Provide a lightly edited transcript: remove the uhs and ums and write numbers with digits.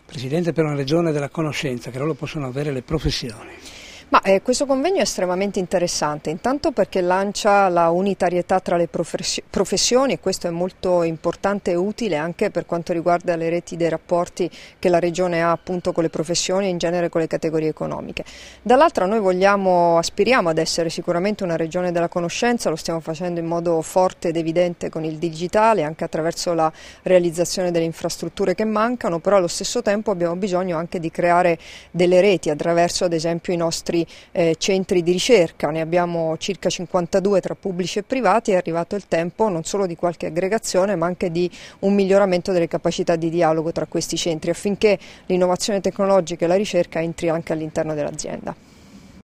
Presidente per una regione della conoscenza, che ruolo possono avere le professioni? Questo convegno è estremamente interessante, intanto perché lancia la unitarietà tra le professioni e questo è molto importante e utile anche per quanto riguarda le reti dei rapporti che la Regione ha appunto con le professioni e in genere con le categorie economiche. Dall'altra noi aspiriamo ad essere sicuramente una Regione della conoscenza, lo stiamo facendo in modo forte ed evidente con il digitale, anche attraverso la realizzazione delle infrastrutture che mancano, però allo stesso tempo abbiamo bisogno anche di creare delle reti attraverso ad esempio i nostri centri di ricerca, ne abbiamo circa 52 tra pubblici e privati, è arrivato il tempo non solo di qualche aggregazione ma anche di un miglioramento delle capacità di dialogo tra questi centri affinché l'innovazione tecnologica e la ricerca entri anche all'interno dell'azienda.